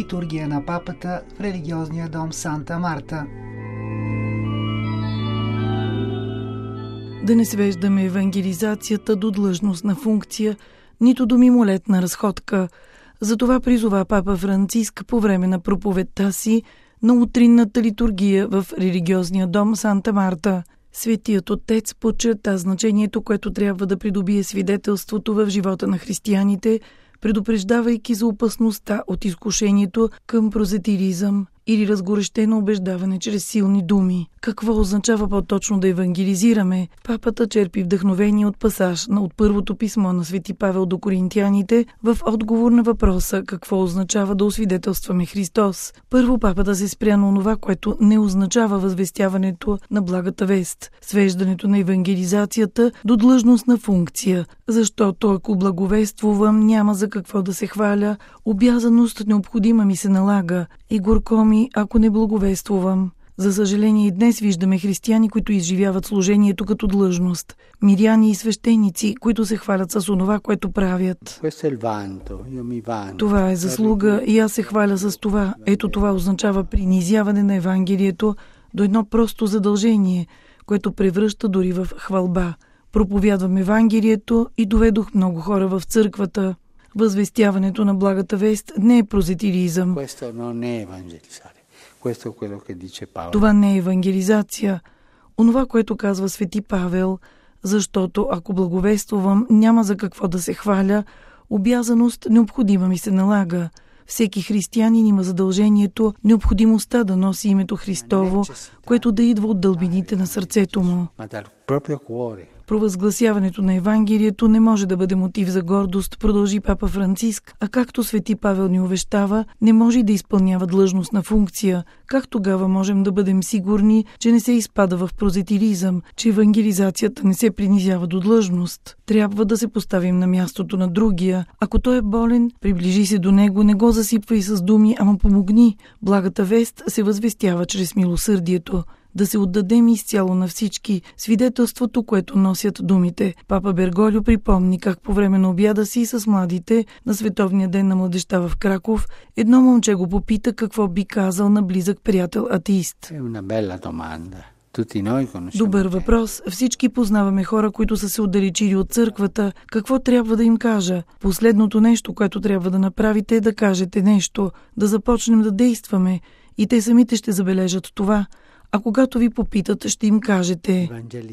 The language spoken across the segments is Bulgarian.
литургия на папата в религиозния дом Санта Марта. Да не свеждаме евангелизацията до длъжностна функция, нито до мимолетна разходка. Затова призова папа Франциск по време на проповедта си на утринната литургия в религиозния дом Санта Марта. Светият Отец подчерта значението, което трябва да придобие свидетелството в живота на християните, предупреждавайки за опасността от изкушението към прозелитизъм или разгорещено убеждаване чрез силни думи. Какво означава по-точно да евангелизираме? Папата черпи вдъхновение от пасаж от първото писмо на Свети Павел до коринтияните в отговор на въпроса какво означава да освидетелстваме Христос. Първо папата се спря на онова, което не означава възвестяването на благата вест, свеждането на евангелизацията до длъжностна функция, защото ако благовествувам, няма за какво да се хваля, обязаност необходима ми се налага и горко ми, ако не благовествувам. За съжаление и днес виждаме християни, които изживяват служението като длъжност. Миряни и свещеници, които се хвалят с онова, което правят. Това е заслуга и аз се хваля с това. Ето това означава принизяване на Евангелието до едно просто задължение, което превръща дори в хвалба. Проповядвам Евангелието и доведох много хора в църквата. Възвестяването на благата вест не е прозелитизъм. Това не е евангелизация. Онова, което казва Свети Павел, защото ако благовествувам, няма за какво да се хваля, обязаност необходима ми се налага. Всеки християнин има задължението, необходимостта да носи името Христово, което да идва от дълбините на сърцето му. Провъзгласяването на Евангелието не може да бъде мотив за гордост, продължи папа Франциск, а както Свети Павел ни увещава, не може да изпълнява длъжностна функция. Как тогава можем да бъдем сигурни, че не се изпада в прозелитизъм, че евангелизацията не се принизява до длъжност? Трябва да се поставим на мястото на другия. Ако той е болен, приближи се до него, не го засипвай с думи, ама помогни. Благата вест се възвестява чрез милосърдието. Да се отдадем изцяло на всички, свидетелството, което носят думите. Папа Берголио припомни как по време на обяда си с младите на Световния ден на младежта в Краков, едно момче го попита какво би казал на близък приятел атеист. Добър въпрос. Всички познаваме хора, които са се отдалечили от църквата. Какво трябва да им кажа? Последното нещо, което трябва да направите, е да кажете нещо, да започнем да действаме и те самите ще забележат това. А когато ви попитат, ще им кажете: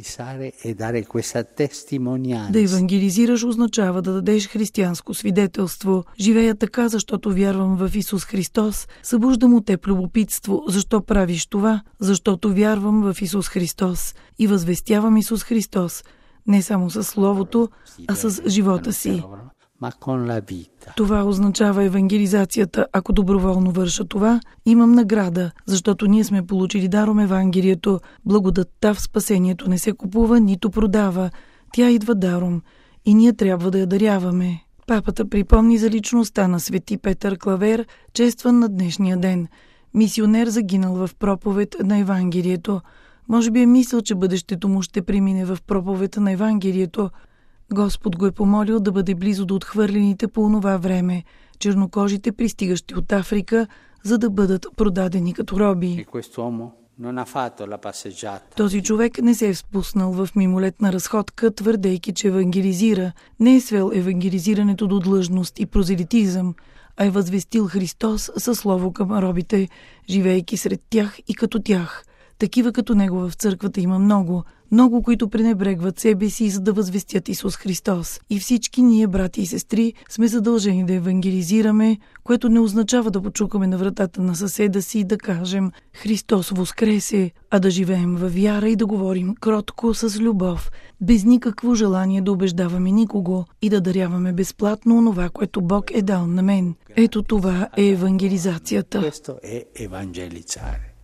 да евангелизираш означава да дадеш християнско свидетелство. Живея така, защото вярвам в Исус Христос. Събуждам от теб любопитство. Защо правиш това? Защото вярвам в Исус Христос и възвестявам Исус Христос. Не само със словото, а с живота си. Това означава евангелизацията. Ако доброволно върша това, имам награда, защото ние сме получили даром Евангелието. Благодатта в спасението не се купува, нито продава. Тя идва даром и ние трябва да я даряваме. Папата припомни за личността на Свети Петър Клавер, честван на днешния ден. Мисионер, загинал в проповед на Евангелието. Може би е мислил, че бъдещето му ще премине в проповед на Евангелието. Господ го е помолил да бъде близо до отхвърлените по онова време, чернокожите, пристигащи от Африка, за да бъдат продадени като роби. Този човек не се е спуснал в мимолетна разходка, твърдейки, че евангелизира. Не е свел евангелизирането до длъжност и прозелитизъм, а е възвестил Христос със слово към робите, живеейки сред тях и като тях. Такива като него в църквата има много, които пренебрегват себе си, за да възвестят Исус Христос. И всички ние, брати и сестри, сме задължени да евангелизираме, което не означава да почукаме на вратата на съседа си и да кажем «Христос воскресе», а да живеем във вяра и да говорим кротко, с любов, без никакво желание да убеждаваме никого и да даряваме безплатно онова, което Бог е дал на мен. Ето това е евангелизацията.